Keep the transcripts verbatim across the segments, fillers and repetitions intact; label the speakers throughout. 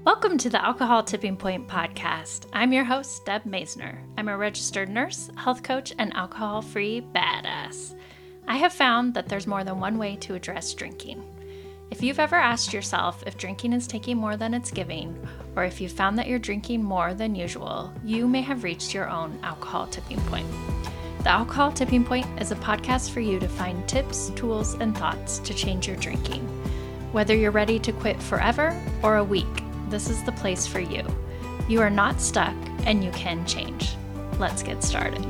Speaker 1: Welcome to the Alcohol Tipping Point podcast. I'm your host, Deb Maisner. I'm a registered nurse, health coach, and alcohol-free badass. I have found that there's more than one way to address drinking. If you've ever asked yourself if drinking is taking more than it's giving, or if you've found that you're drinking more than usual, you may have reached your own alcohol tipping point. The Alcohol Tipping Point is a podcast for you to find tips, tools, and thoughts to change your drinking. Whether you're ready to quit forever or a week, this is the place for you. You are not stuck and you can change. Let's get started.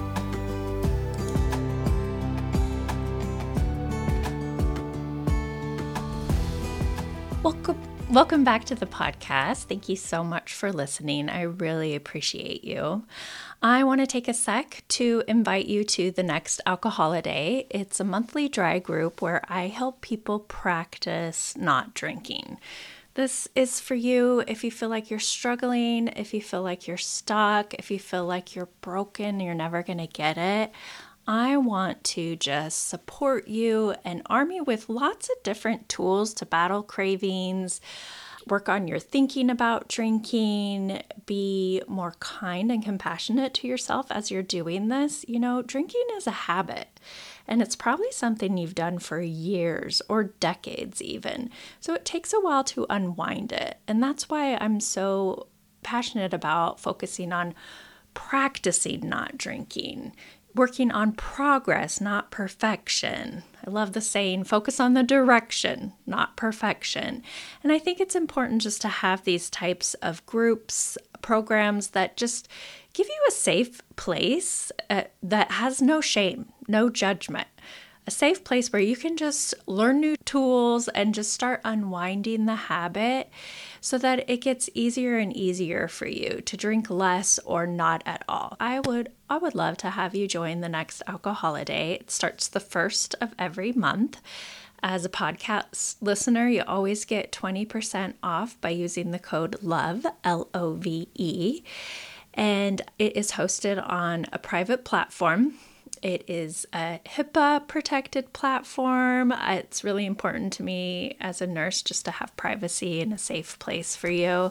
Speaker 1: Welcome, welcome back to the podcast. Thank you so much for listening. I really appreciate you. I want to take a sec to invite you to the next Alcoholiday. It's a monthly dry group where I help people practice not drinking. This is for you if you feel like you're struggling, if you feel like you're stuck, if you feel like you're broken, you're never going to get it. I want to just support you and arm you with lots of different tools to battle cravings, work on your thinking about drinking, be more kind and compassionate to yourself as you're doing this. You know, drinking is a habit, and it's probably something you've done for years or decades even. So it takes a while to unwind it. And that's why I'm so passionate about focusing on practicing not drinking, working on progress, not perfection. I love the saying, focus on the direction, not perfection. And I think it's important just to have these types of groups, programs that just give you a safe place uh, that has no shame, no judgment. A safe place where you can just learn new tools and just start unwinding the habit so that it gets easier and easier for you to drink less or not at all. I would I would love to have you join the next Alcoholiday. It starts the first of every month. As a podcast listener, you always get twenty percent off by using the code LOVE, L O V E. And it is hosted on a private platform. It is a HIPAA protected platform. It's really important to me as a nurse just to have privacy and a safe place for you.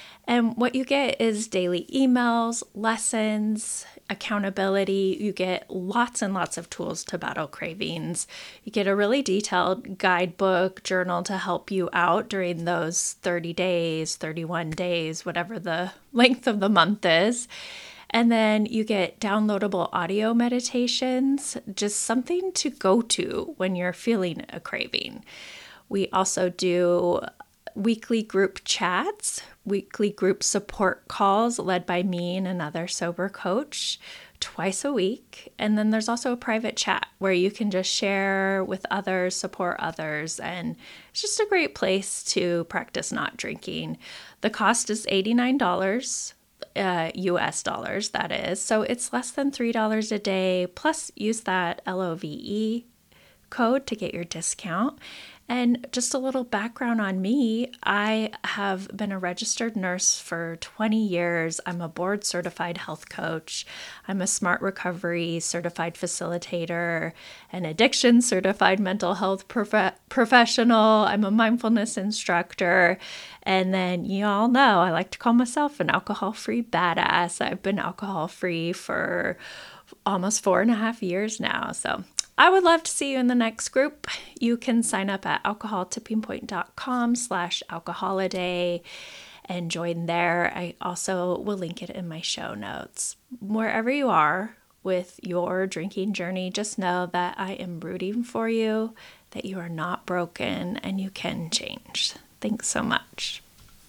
Speaker 1: And what you get is daily emails, lessons, accountability. You get lots and lots of tools to battle cravings. You get a really detailed guidebook, journal to help you out during those thirty days, thirty-one days, whatever the length of the month is. And then you get downloadable audio meditations, just something to go to when you're feeling a craving. We also do weekly group chats, weekly group support calls led by me and another sober coach twice a week. And then there's also a private chat where you can just share with others, support others. And it's just a great place to practice not drinking. The cost is eighty-nine dollars. Uh, U S dollars, that is. So it's less than three dollars a day. Plus, use that L O V E code to get your discount. And just a little background on me, I have been a registered nurse for twenty years. I'm a board certified health coach. I'm a smart recovery certified facilitator, an addiction certified mental health prof- professional. I'm a mindfulness instructor. And then you all know I like to call myself an alcohol-free badass. I've been alcohol-free for almost four and a half years now. So I would love to see you in the next group. You can sign up at alcoholtippingpoint.com slash alcoholiday and join there. I also will link it in my show notes. Wherever you are with your drinking journey, just know that I am rooting for you, that you are not broken, and you can change. Thanks so much.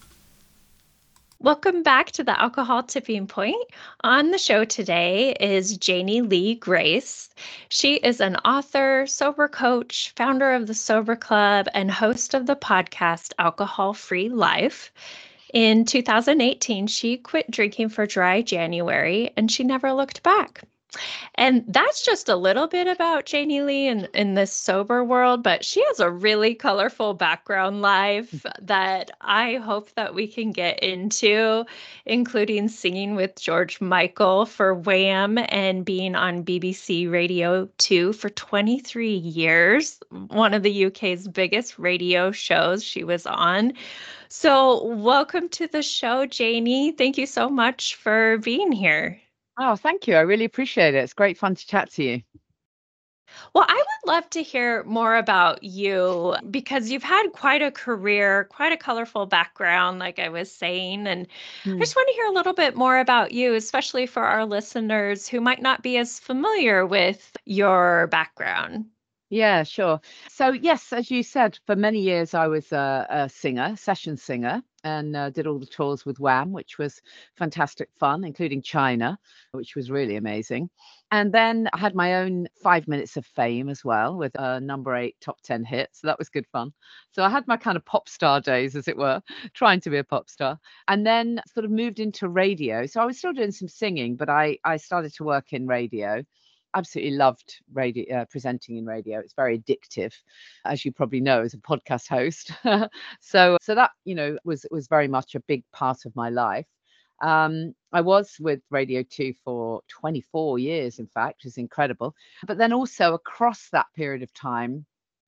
Speaker 1: Welcome back to the Alcohol Tipping Point. On the show today is Janie Lee Grace. She is an author, sober coach, founder of the Sober Club, and host of the podcast Alcohol Free Life. In two thousand eighteen, she quit drinking for dry January, and she never looked back. And that's just a little bit about Janie Lee in, in this sober world, but she has a really colorful background life that I hope that we can get into, including singing with George Michael for Wham and being on B B C Radio two for twenty-three years, one of the U K's biggest radio shows she was on. So, welcome to the show, Janie. Thank you so much for being here.
Speaker 2: Oh, thank you. I really appreciate it. It's great fun to chat to you.
Speaker 1: Well, I would love to hear more about you because you've had quite a career, quite a colorful background, like I was saying. And I
Speaker 2: Hmm.
Speaker 1: just want to hear a little bit more about you, especially for our listeners who might not be as familiar with your background.
Speaker 2: Yeah, sure. So, yes, as you said, for many years I was a, a singer, session singer, and uh, did all the tours with Wham, which was fantastic fun, including China, which was really amazing. And then I had my own five minutes of fame as well with a number eight top ten hit. So that was good fun. So I had my kind of pop star days, as it were, trying to be a pop star. And then sort of moved into radio. So I was still doing some singing, but I, I started to work in radio. Absolutely loved radio, uh, presenting in radio. It's very addictive, as you probably know, as a podcast host. so, so that you know was was very much a big part of my life. Um, I was with Radio two for twenty-four years, in fact, which is incredible. But then also across that period of time,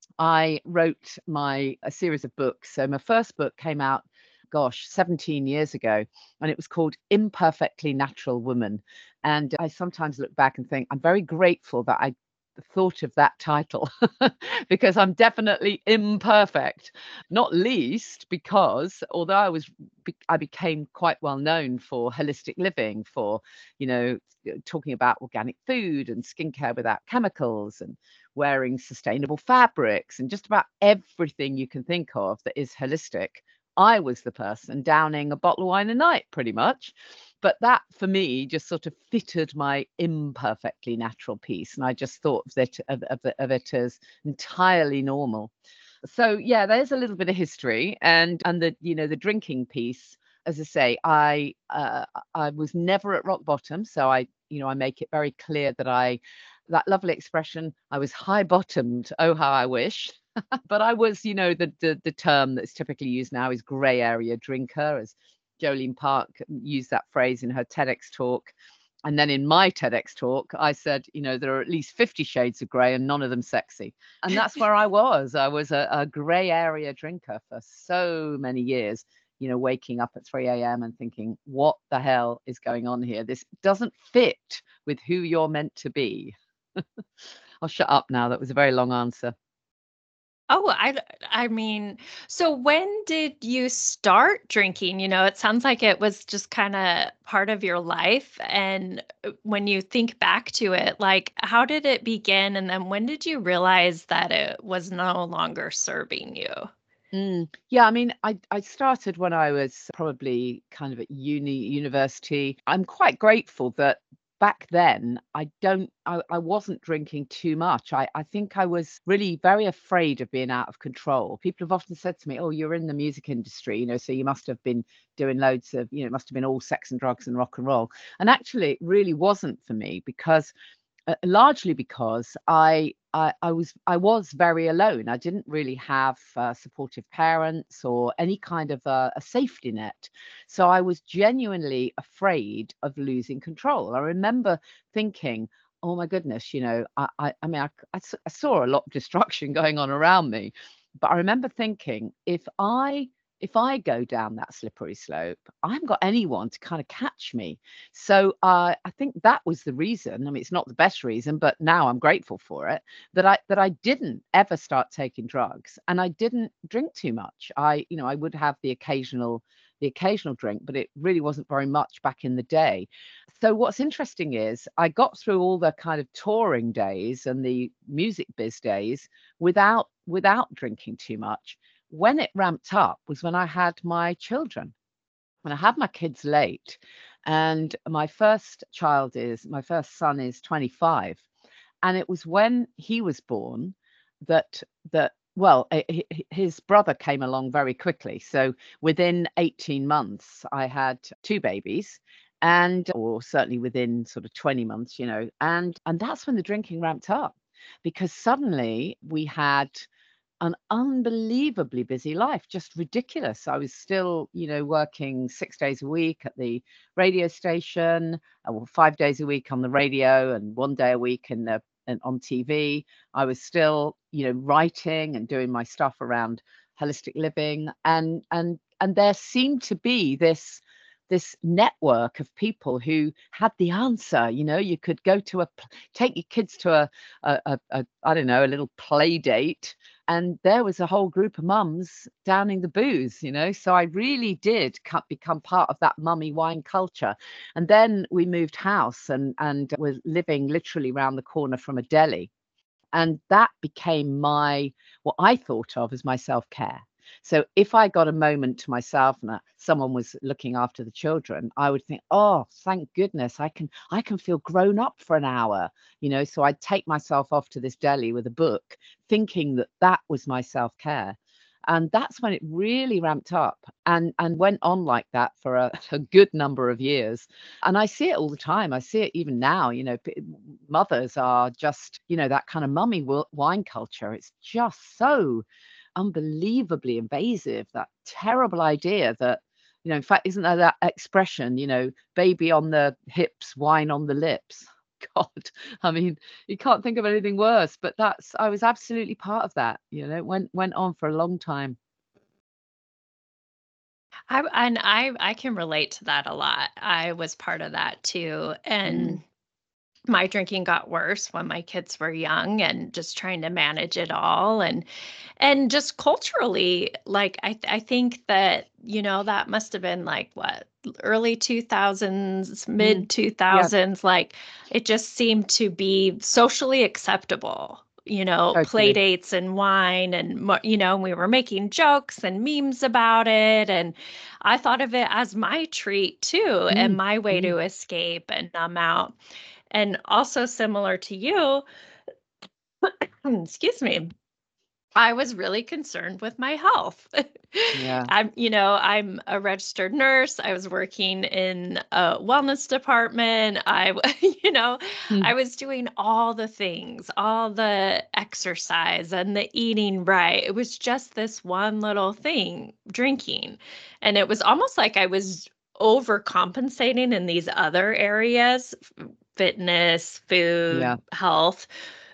Speaker 2: I wrote my a series of books. So my first book came out, gosh, seventeen years ago, and it was called Imperfectly Natural Woman. And I sometimes look back and think I'm very grateful that I thought of that title because I'm definitely imperfect, not least because although I was be- I became quite well known for holistic living, for you know talking about organic food and skincare without chemicals and wearing sustainable fabrics and just about everything you can think of that is holistic. I was the person downing a bottle of wine a night, pretty much. But that for me just sort of fitted my imperfectly natural piece. And I just thought of it, of, of, of it as entirely normal. So yeah, there's a little bit of history and and the you know the drinking piece. As I say, I uh, I was never at rock bottom, so I you know I make it very clear that I that lovely expression I was high bottomed. Oh, how I wish. But I was, you know, the, the the term that's typically used now is grey area drinker, as Jolene Park used that phrase in her TEDx talk. And then in my TEDx talk, I said, you know, there are at least fifty shades of grey and none of them sexy. And that's where I was. I was a, a grey area drinker for so many years, you know, waking up at three a m and thinking, what the hell is going on here? This doesn't fit with who you're meant to be. I'll shut up now. That was a very long answer.
Speaker 1: Oh, I I mean, so when did you start drinking? You know, it sounds like it was just kind of part of your life. And uh, when you think back to it, like how did it begin? And then when did you realize that it was no longer serving you?
Speaker 2: Mm. Yeah, I mean, I I started when I was probably kind of at uni university. I'm quite grateful that back then I don't I, I wasn't drinking too much. I, I think I was really very afraid of being out of control. People have often said to me, "Oh, you're in the music industry, you know, so you must have been doing loads of, you know, it must have been all sex and drugs and rock and roll." And actually, it really wasn't for me because uh, largely because I, I I was I was very alone. I didn't really have uh, supportive parents or any kind of a, a safety net. So I was genuinely afraid of losing control. I remember thinking, "Oh my goodness, you know, I I, I mean, I, I s- I saw a lot of destruction going on around me, but I remember thinking, if I if I go down that slippery slope, I haven't got anyone to kind of catch me." So uh, I think that was the reason. I mean, it's not the best reason, but now I'm grateful for it that I that I didn't ever start taking drugs and I didn't drink too much. I, you know, I would have the occasional the occasional drink, but it really wasn't very much back in the day. So what's interesting is I got through all the kind of touring days and the music biz days without without drinking too much. When it ramped up was when I had my children, when I had my kids late, and my first child is my first son is twenty-five, and it was when he was born that that well, eh, hi- hi- his brother came along very quickly. So within eighteen months, I had two babies, and or certainly within sort of twenty months, you know, and and that's when the drinking ramped up, because suddenly we had an unbelievably busy life, just ridiculous. I was still, you know, working six days a week at the radio station, uh, well, five days a week on the radio, and one day a week in the in, on T V. I was still, you know, writing and doing my stuff around holistic living, and and and there seemed to be this this network of people who had the answer. You know, you could go to a pl- take your kids to a a, a, a I don't know, a little play date, and there was a whole group of mums downing the booze, you know. So I really did cut, become part of that mummy wine culture. And then we moved house, and and was living literally round the corner from a deli, and that became my, what I thought of as my self-care. So if I got a moment to myself and uh, someone was looking after the children, I would think, oh, thank goodness, I can I can feel grown up for an hour, you know. So I'd take myself off to this deli with a book, thinking that that was my self-care. And that's when it really ramped up, and and went on like that for a, a good number of years. And I see it all the time. I see it even now. You know, p- mothers are just, you know, that kind of mummy wi- wine culture. It's just so unbelievably invasive. That terrible idea that, you know, in fact, isn't there that expression, you know, baby on the hips, wine on the lips? God, I mean, you can't think of anything worse. But that's, I was absolutely part of that. You know, it went went on for a long time.
Speaker 1: I and I I can relate to that a lot. I was part of that too,
Speaker 2: Mm,
Speaker 1: and my drinking got worse when my kids were young, and just trying to manage it all, and and just culturally, like, I I think that, you know, that must have been like what, early two thousands,
Speaker 2: mm,
Speaker 1: mid
Speaker 2: yeah,
Speaker 1: two thousands, like it just seemed to be socially acceptable. You know, play
Speaker 2: totally.
Speaker 1: dates and wine and mo- you know, we were making jokes and memes about it, and I thought of it as my treat too, and
Speaker 2: Mm,
Speaker 1: my way
Speaker 2: mm,
Speaker 1: to escape and numb out. And also similar to you, excuse me, I was really concerned with my health.
Speaker 2: yeah.
Speaker 1: I'm, you know, I'm a registered nurse. I was working in a wellness department. I, w- you know, I
Speaker 2: Mm,
Speaker 1: was doing all the things, all the exercise and the eating right. It was just this one little thing, drinking. And it was almost like I was overcompensating in these other areas, f- fitness,
Speaker 2: yeah.
Speaker 1: food, health,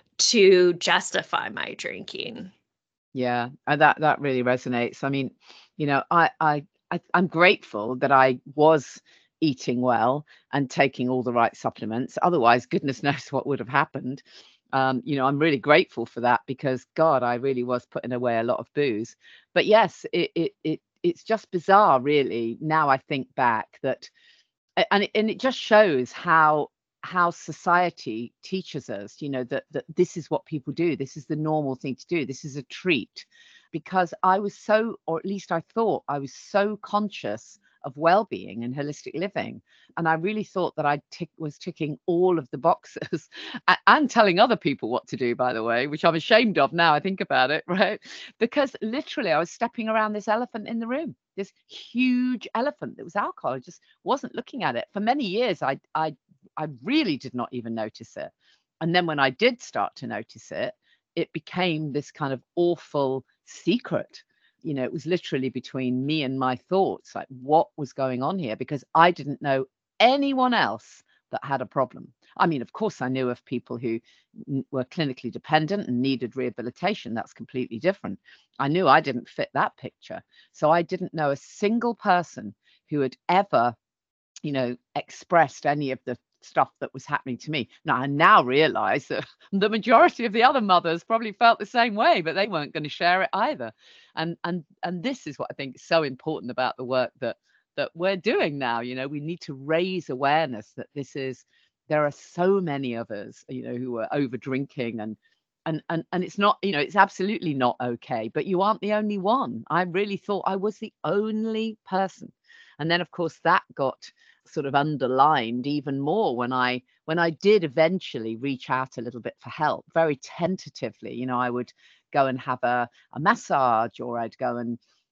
Speaker 1: to justify my drinking.
Speaker 2: Yeah, and that that really resonates. I mean, you know, I I, I I'm grateful that I was eating well and taking all the right supplements. Otherwise, goodness knows what would have happened. Um, you know, I'm really grateful for that, because God, I really was putting away a lot of booze. But yes, it it it it's just bizarre, really. Now I think back that, a- and it, and it just shows how how society teaches us, you know, that that this is what people do, this is the normal thing to do, this is a treat. Because I was so, or at least I thought I was so conscious of well-being and holistic living, and I really thought that I tick was ticking all of the boxes, a- and telling other people what to do, by the way, which I'm ashamed of now I think about it, right? Because literally I was stepping around this elephant in the room, this huge elephant that was alcohol. I just wasn't looking at it. For many years, I I I really did not even notice it. And then when I did start to notice it, it became this kind of awful secret. You know, it was literally between me and my thoughts, like what was going on here, because I didn't know anyone else that had a problem. I mean, of course, I knew of people who n- were clinically dependent and needed rehabilitation. That's completely different. I knew I didn't fit that picture. So I didn't know a single person who had ever, you know, expressed any of the stuff that was happening to me. Now I now realize that the majority of the other mothers probably felt the same way, but they weren't going to share it either. And and and this is what I think is so important about the work that that we're doing now. You know, we need to raise awareness that this is, there are so many of us, you know, who are over drinking, and and and and it's not, you know, it's absolutely not okay, but you aren't the only one. I really thought I was the only person. And then of course that got sort of underlined even more when I when I did eventually reach out a little bit for help, very tentatively. You know, I would go and have a, a massage, or I'd go and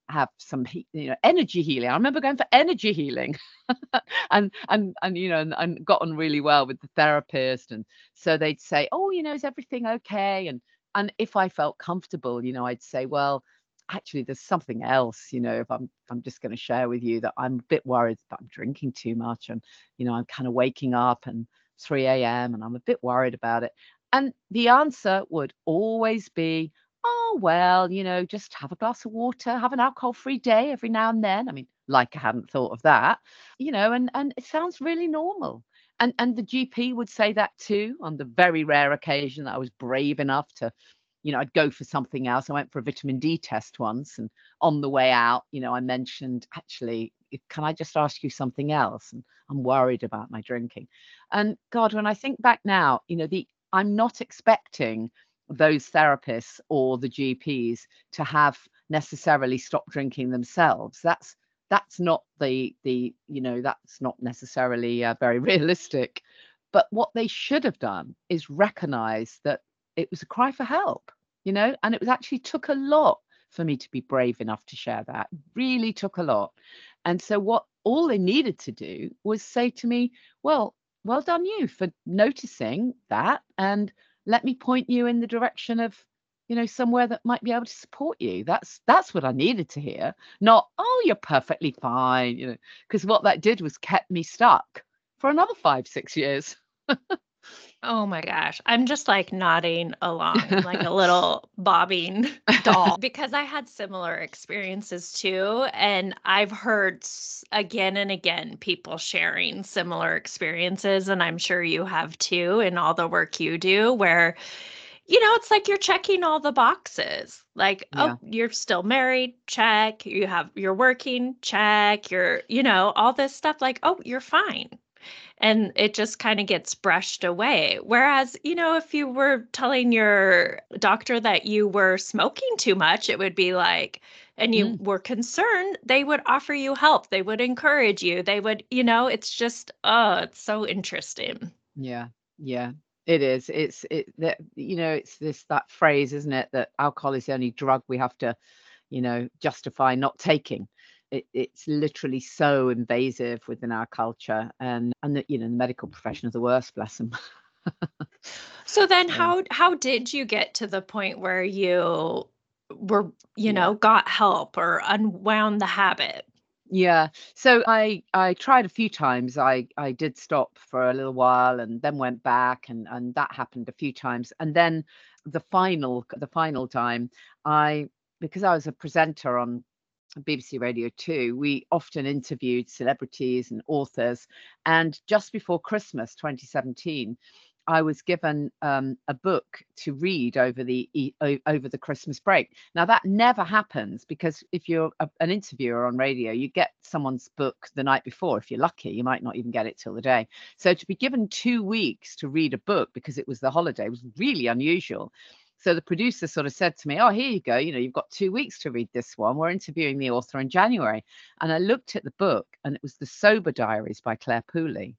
Speaker 2: have some he- you know energy healing. I remember going for energy healing, and and and you know and, and got on really well with the therapist. And so they'd say, oh, you know, is everything okay? And and if I felt comfortable, you know, I'd say, well, actually, there's something else. You know, if I'm if I'm just going to share with you that I'm a bit worried that I'm drinking too much, and you know, I'm kind of waking up and three a m and I'm a bit worried about it. And the answer would always be, oh, well, you know, just have a glass of water, have an alcohol-free day every now and then. I mean, like I hadn't thought of that, you know, and and it sounds really normal. And and the G P would say that too, on the very rare occasion that I was brave enough to, you know, I'd go for something else. I went for a vitamin D test once, and on the way out, you know, I mentioned, actually, if- can I just ask you something else? And I'm worried about my drinking. And God, when I think back now, you know, the I'm not expecting those therapists or the G Ps to have necessarily stopped drinking themselves. That's that's not the the you know that's not necessarily uh, very realistic. But what they should have done is recognize that it was a cry for help, you know, and it was actually took a lot for me to be brave enough to share that. Really took a lot. And so what all they needed to do was say to me, well, well done you for noticing that, and let me point you in the direction of, you know, somewhere that might be able to support you. That's that's what I needed to hear. Not, oh, you're perfectly fine, you know, because what that did was kept me stuck for another five, six years.
Speaker 1: Oh my gosh. I'm just like nodding along. I'm like a little bobbing doll because I had similar experiences too. And I've heard s- again and again people sharing similar experiences. And I'm sure you have too in all the work you do, where, you know, it's like you're checking all the boxes. Like, oh,
Speaker 2: Yeah.
Speaker 1: you're still married, check. You have, you're working, check. You're, you know, all this stuff. Like, oh, you're fine, and it just kind of gets brushed away. Whereas, you know, if you were telling your doctor that you were smoking too much, it would be like, and you
Speaker 2: Mm.
Speaker 1: were concerned, they would offer you help. They would encourage you. They would, you know, it's just, oh, it's so interesting.
Speaker 2: Yeah, yeah, it is. It's it that you know, it's this that phrase, isn't it, that alcohol is the only drug we have to, you know, justify not taking. It, it's literally so invasive within our culture, and and the, you know, the medical profession are the worst, bless them.
Speaker 1: So then
Speaker 2: So
Speaker 1: how how did you get to the point where you were, you
Speaker 2: yeah.
Speaker 1: know, got help or unwound the habit?
Speaker 2: Yeah. So I I tried a few times. I I did stop for a little while and then went back, and and that happened a few times. And then the final the final time, I because I was a presenter on B B C Radio two, we often interviewed celebrities and authors. And just before Christmas twenty seventeen, I was given um, a book to read over the e- o- over the Christmas break. Now that never happens, because if you're a, an interviewer on radio, you get someone's book the night before. If you're lucky, you might not even get it till the day. So to be given two weeks to read a book because it was the holiday was really unusual. So the producer sort of said to me, oh, here you go. You know, you've got two weeks to read this one. We're interviewing the author in January. And I looked at the book, and it was The Sober Diaries by Claire Pooley.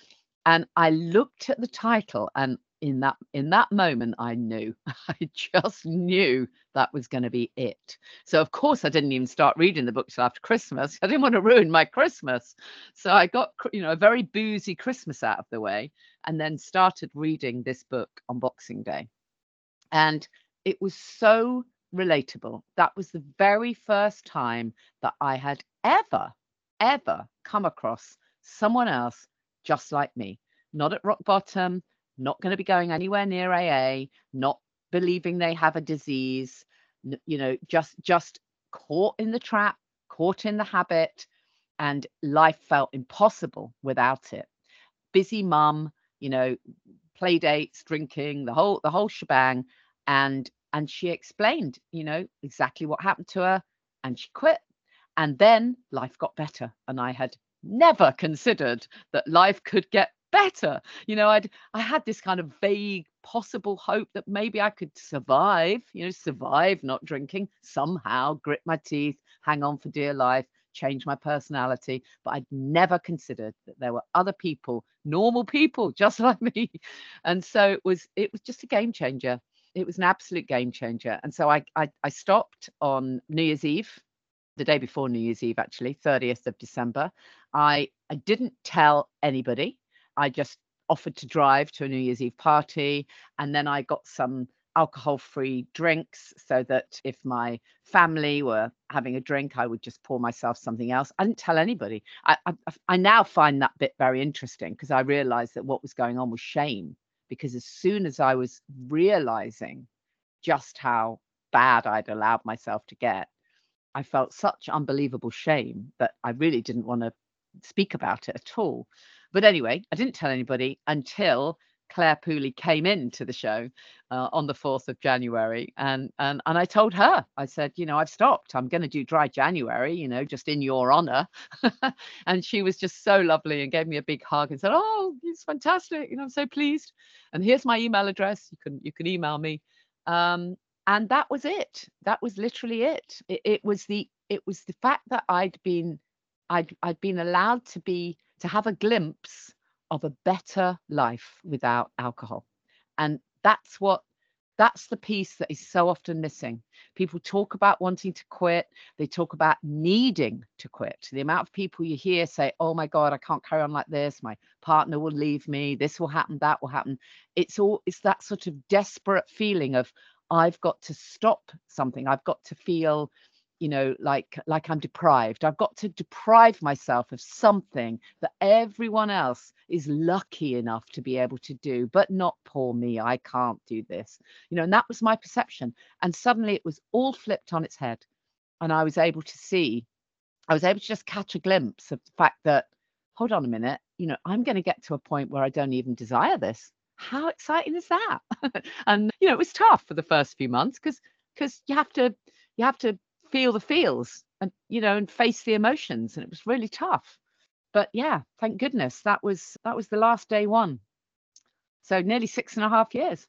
Speaker 2: And I looked at the title, and in that in that moment, I knew. I just knew that was going to be it. So of course, I didn't even start reading the book till after Christmas. I didn't want to ruin my Christmas. So I got, cr- you know, a very boozy Christmas out of the way, and then started reading this book on Boxing Day. And it was so relatable. That was the very first time that I had ever, ever come across someone else just like me, not at rock bottom, not going to be going anywhere near A A, not believing they have a disease, n- you know, just just caught in the trap, caught in the habit, and life felt impossible without it. Busy mum, you know, play dates, drinking, the whole the whole shebang. And and she explained, you know, exactly what happened to her, and she quit. And then life got better. And I had never considered that life could get better. You know, I'd I had this kind of vague possible hope that maybe I could survive, you know, survive not drinking, somehow grit my teeth, hang on for dear life, change my personality. But I'd never considered that there were other people, normal people just like me. And so it was it was just a game changer. It was an absolute game changer. And so I I, I stopped on New Year's Eve, the day before New Year's Eve, actually, thirtieth of December. I, I didn't tell anybody. I just offered to drive to a New Year's Eve party. And then I got some alcohol-free drinks so that if my family were having a drink, I would just pour myself something else. I didn't tell anybody. I, I, I now find that bit very interesting because I realized that what was going on was shame. Because as soon as I was realizing just how bad I'd allowed myself to get, I felt such unbelievable shame that I really didn't want to speak about it at all. But anyway, I didn't tell anybody until Claire Pooley came into the show uh, on the fourth of January. And, and, and I told her, I said, you know, I've stopped. I'm going to do dry January, you know, just in your honor. And she was just so lovely and gave me a big hug and said, oh, it's fantastic. You know, I'm so pleased. And here's my email address. You can, you can email me. Um, and that was it. That was literally it. It, it was the, it was the fact that I'd been, I'd, I'd been allowed to be, to have a glimpse of a better life without alcohol. And that's what, that's the piece that is so often missing. People talk about wanting to quit. They talk about needing to quit. The amount of people you hear say, oh my God, I can't carry on like this. My partner will leave me. This will happen. That will happen. It's all, it's that sort of desperate feeling of, I've got to stop something. I've got to feel, you know, like like I'm deprived. I've got to deprive myself of something that everyone else is lucky enough to be able to do, but not poor me. I can't do this. You know, and that was my perception. And suddenly it was all flipped on its head. And I was able to see, I was able to just catch a glimpse of the fact that, hold on a minute, you know, I'm going to get to a point where I don't even desire this. How exciting is that? And you know, it was tough for the first few months because because you have to you have to feel the feels and you know and face the emotions, and it was really tough. But yeah, thank goodness that was that was the last day one. So nearly six and a half years.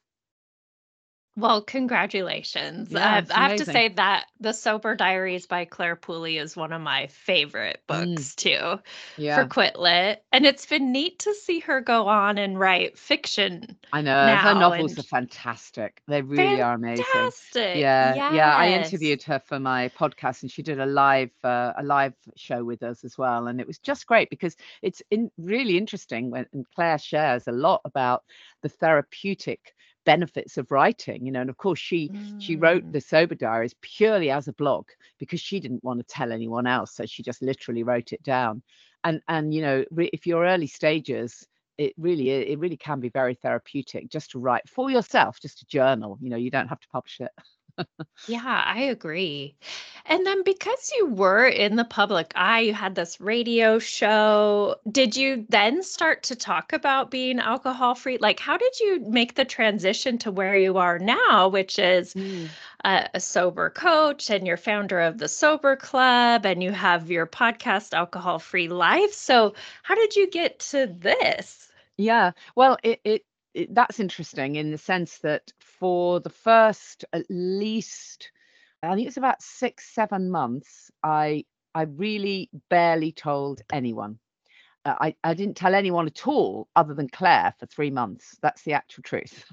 Speaker 1: Well, congratulations.
Speaker 2: Yeah,
Speaker 1: I,
Speaker 2: it's
Speaker 1: I have to
Speaker 2: amazing.
Speaker 1: say that The Sober Diaries by Claire Pooley is one of my favorite
Speaker 2: Mm,
Speaker 1: books too for
Speaker 2: yeah,
Speaker 1: Quit Lit. And it's been neat to see her go on and write fiction
Speaker 2: I know her
Speaker 1: now.
Speaker 2: novels
Speaker 1: And
Speaker 2: are fantastic. They really are amazing.
Speaker 1: fantastic.
Speaker 2: Yeah, yeah. I
Speaker 1: Yes.
Speaker 2: interviewed her for my podcast, and she did a live uh, a live show with us as well, and it was just great because it's in, really interesting when and Claire shares a lot about the therapeutic benefits of writing. You know, and of course she she wrote
Speaker 1: Mm.
Speaker 2: the Sober Diaries purely as a blog because she didn't want to tell anyone else, so she just literally wrote it down. And and you know, re- if you're early stages, it really i- it really can be very therapeutic just to write for yourself, just to journal. You know, you don't have to publish it.
Speaker 1: Yeah, I agree. And then because you were in the public eye, you had this radio show. Did you then start to talk about being alcohol free? Like, how did you make the transition to where you are now, which is
Speaker 2: Mm.
Speaker 1: a, a sober coach and you're founder of the Sober Club and you have your podcast, Alcohol Free Life? So, how did you get to this?
Speaker 2: Yeah, well, it, it it that's interesting in the sense that for the first at least, I think it's about six, seven months, I I really barely told anyone. Uh, I, I didn't tell anyone at all other than Claire for three months. That's the actual truth.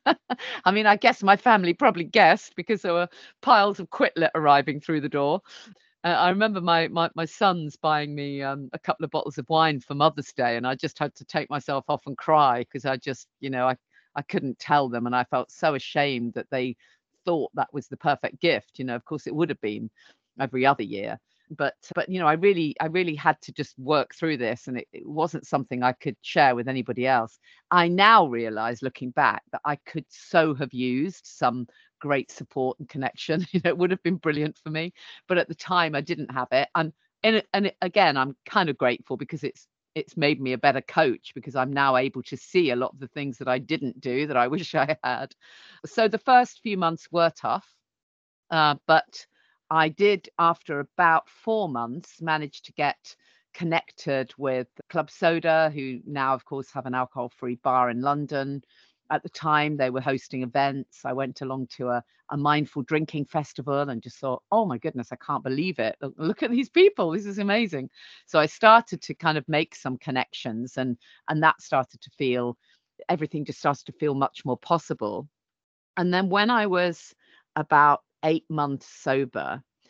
Speaker 2: I mean, I guess my family probably guessed because there were piles of Quitlet arriving through the door. Uh, I remember my, my my sons buying me um, a couple of bottles of wine for Mother's Day, and I just had to take myself off and cry because I just, you know, I I couldn't tell them, and I felt so ashamed that they thought that was the perfect gift. You know, of course, it would have been every other year, but but you know, I really I really had to just work through this, and it, it wasn't something I could share with anybody else. I now realize, looking back, that I could so have used some great support and connection. You know, it would have been brilliant for me, but at the time I didn't have it. And and it, and it, again, I'm kind of grateful because it's it's made me a better coach because I'm now able to see a lot of the things that I didn't do that I wish I had. So the first few months were tough, uh, but I did, after about four months, manage to get connected with Club Soda, who now, of course, have an alcohol-free bar in London. At the time, they were hosting events. I went along to a, a mindful drinking festival and just thought, oh my goodness, I can't believe it. Look, look at these people. This is amazing. So I started to kind of make some connections, and and that started to feel, everything just started to feel much more possible. And then when I was about eight months sober,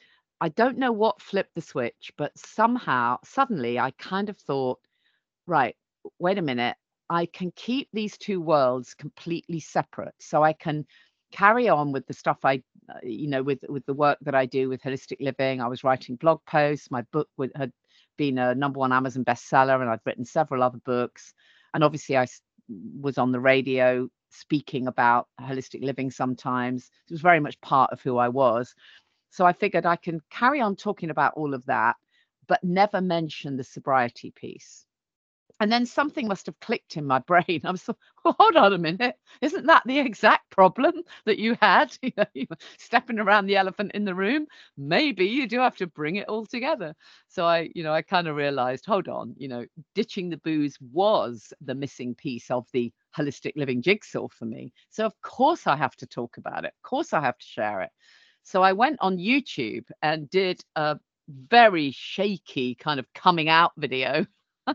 Speaker 2: I don't know what flipped the switch, but somehow, suddenly, I kind of thought, right, wait a minute. I can keep these two worlds completely separate. So I can carry on with the stuff I, uh, you know, with with the work that I do with holistic living. I was writing blog posts. My book would, had been a number one Amazon bestseller, and I'd written several other books. And obviously, I s- was on the radio speaking about holistic living sometimes. It was very much part of who I was. So I figured I can carry on talking about all of that, but never mention the sobriety piece. And then something must have clicked in my brain. I was so, well, hold on a minute. Isn't that the exact problem that you had? You know, you were stepping around the elephant in the room. Maybe you do have to bring it all together. So I, you know, I kind of realized, hold on, you know, ditching the booze was the missing piece of the holistic living jigsaw for me. So of course I have to talk about it. Of course I have to share it. So I went on YouTube and did a very shaky kind of coming out video,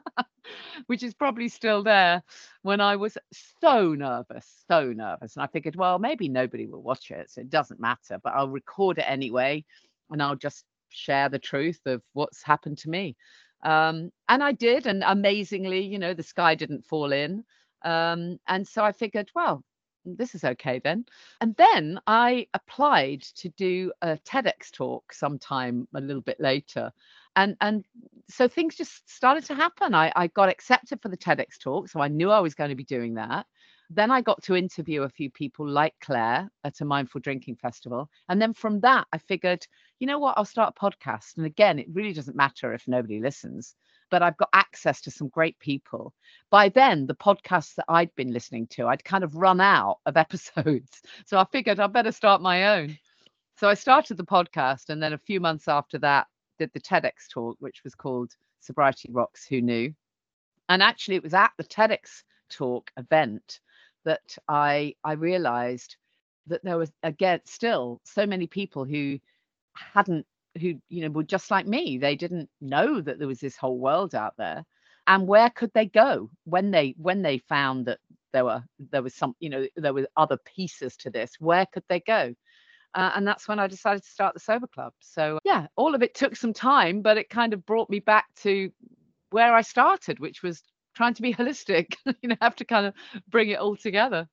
Speaker 2: which is probably still there, when I was so nervous, so nervous. And I figured, well, maybe nobody will watch it, so it doesn't matter, but I'll record it anyway, and I'll just share the truth of what's happened to me. Um, and I did, and amazingly, you know, the sky didn't fall in. Um, and so I figured, well, this is okay then. And then I applied to do a TEDx talk sometime a little bit later. And and so things just started to happen. I, I got accepted for the TEDx talk, so I knew I was going to be doing that. Then I got to interview a few people like Claire at a mindful drinking festival. And then from that, I figured, you know what, I'll start a podcast. And again, it really doesn't matter if nobody listens, but I've got access to some great people. By then, the podcasts that I'd been listening to, I'd kind of run out of episodes. So I figured I'd better start my own. So I started the podcast, and then a few months after that, did the TEDx talk, which was called Sobriety Rocks, Who Knew? And actually, it was at the TEDx talk event that I I realized that there was, again, still so many people who hadn't, who, you know, were just like me. They didn't know that there was this whole world out there. And where could they go when they when they found that there were there was some, you know, there were other pieces to this? Where could they go? Uh, and that's when I decided to start the Sober Club. So yeah, all of it took some time, but it kind of brought me back to where I started, which was trying to be holistic. You know, have to kind of bring it all together.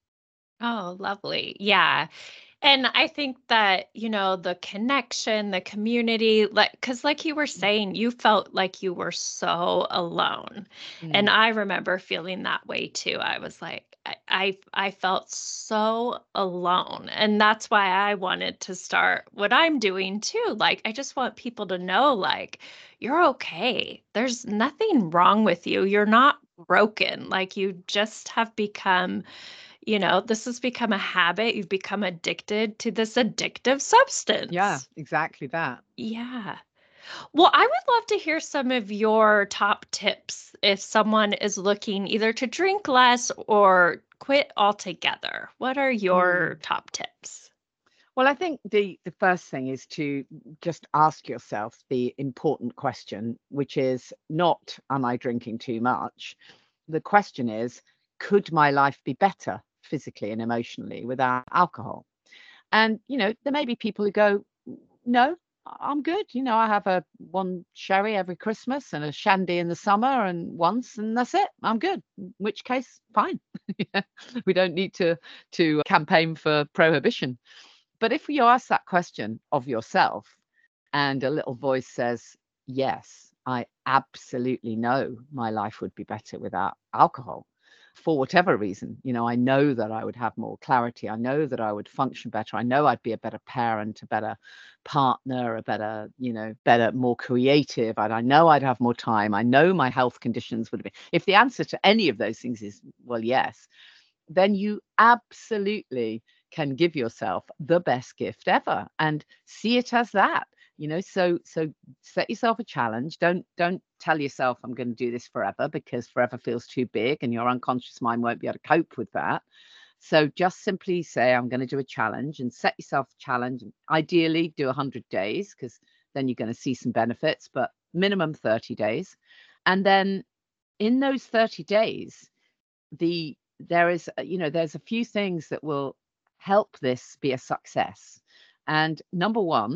Speaker 1: Oh, lovely. Yeah. And I think that, you know, the connection, the community, like, because like you were saying, you felt like you were so alone. And
Speaker 2: Mm,
Speaker 1: I remember feeling that way too. I was like, I, I, I felt so alone. And that's why I wanted to start what I'm doing too. Like, I just want people to know, like, you're okay. There's nothing wrong with you. You're not broken. Like, you just have become, you know, this has become a habit. You've become addicted to this addictive
Speaker 2: yeah,
Speaker 1: substance.
Speaker 2: exactly that.
Speaker 1: Yeah. Well, I would love to hear some of your top tips if someone is looking either to drink less or quit altogether. What are
Speaker 2: Mm.
Speaker 1: your top tips?
Speaker 2: Well, I think the the first thing is to just ask yourself the important question, which is not, am I drinking too much? The question is, could my life be better physically and emotionally without alcohol? And, you know, there may be people who go, no, I- I'm good. You know, I have a one sherry every Christmas and a shandy in the summer and once, and that's it. I'm good. In which case, fine. Yeah, we don't need to to campaign for prohibition. But if you ask that question of yourself and a little voice says, yes, I absolutely know my life would be better without alcohol for whatever reason. You know, I know that I would have more clarity. I know that I would function better. I know I'd be a better parent, a better partner, a better, you know, better, more creative. And I know I'd have more time. I know my health conditions would be. If the answer to any of those things is, well, yes, then you absolutely can give yourself the best gift ever and see it as that. You know, so so set yourself a challenge. Don't don't tell yourself I'm going to do this forever, because forever feels too big and your unconscious mind won't be able to cope with that. So just simply say, I'm going to do a challenge, and set yourself a challenge. Ideally do one hundred days, because then you're going to see some benefits, but minimum thirty days. And then in those thirty days, the there is, uh, you know, there's a few things that will help this be a success. And number one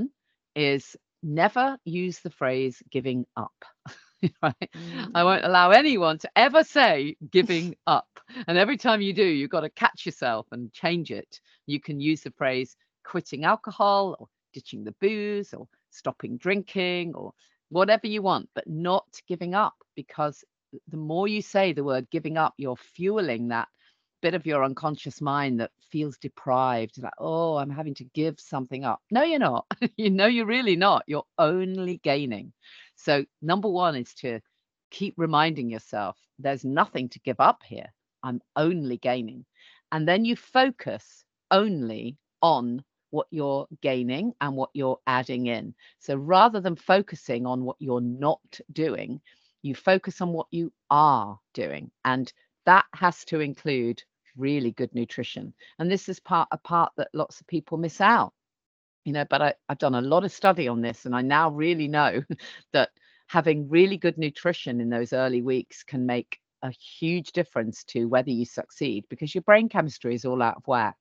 Speaker 2: is never use the phrase giving up. Right? I won't
Speaker 1: Mm.
Speaker 2: allow anyone to ever say giving up. And every time you do, you've got to catch yourself and change it. You can use the phrase quitting alcohol or ditching the booze or stopping drinking or whatever you want, but not giving up, because the more you say the word giving up, you're fueling that bit of your unconscious mind that feels deprived, like, oh, I'm having to give something up. No, you're not. You know, you're really not. You're only gaining. So, number one is to keep reminding yourself there's nothing to give up here. I'm only gaining. And then you focus only on what you're gaining and what you're adding in. So, rather than focusing on what you're not doing, you focus on what you are doing. And that has to include really good nutrition. And this is part a part that lots of people miss out, you know, but I, I've done a lot of study on this, and I now really know that having really good nutrition in those early weeks can make a huge difference to whether you succeed, because your brain chemistry is all out of whack.